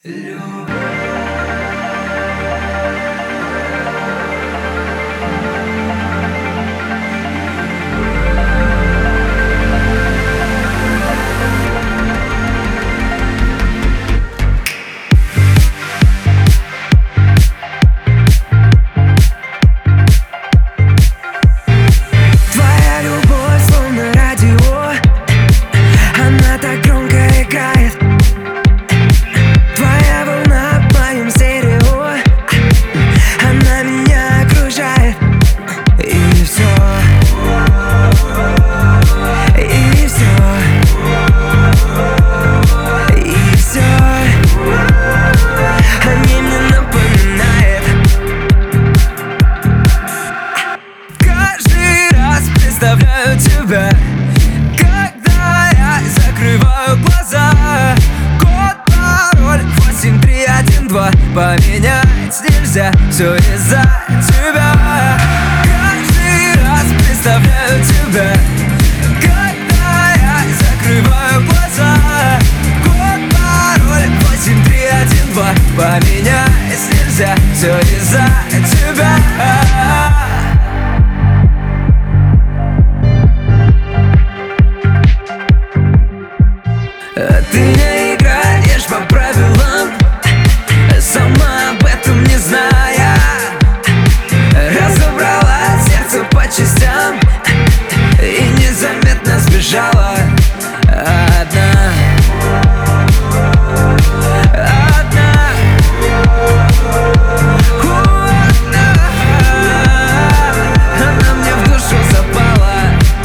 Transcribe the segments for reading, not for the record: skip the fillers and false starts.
Твоя любовь словно радио, она так громко играет. Твоя волна в моем стерео, она меня окружает. И все, и все, и все о ней мне напоминает. Каждый раз представляю тебя, когда я закрываю глаза. Код, пароль 8312, поменять нельзя, все из-за тебя. Каждый раз представляю тебя, когда я закрываю глаза. Код, пароль 8312, поменять нельзя, все из-за тебя. Ты не играешь по правилам, сама об этом не зная. Разобрала сердце по частям и незаметно сбежала. Одна, одна, одна. Она мне в душу запала.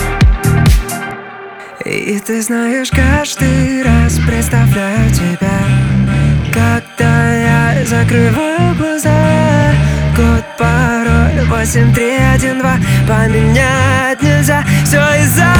И ты знаешь, каждый раз представляю тебя, когда я закрываю глаза. Код, пароль 8312, поменять нельзя, все из-за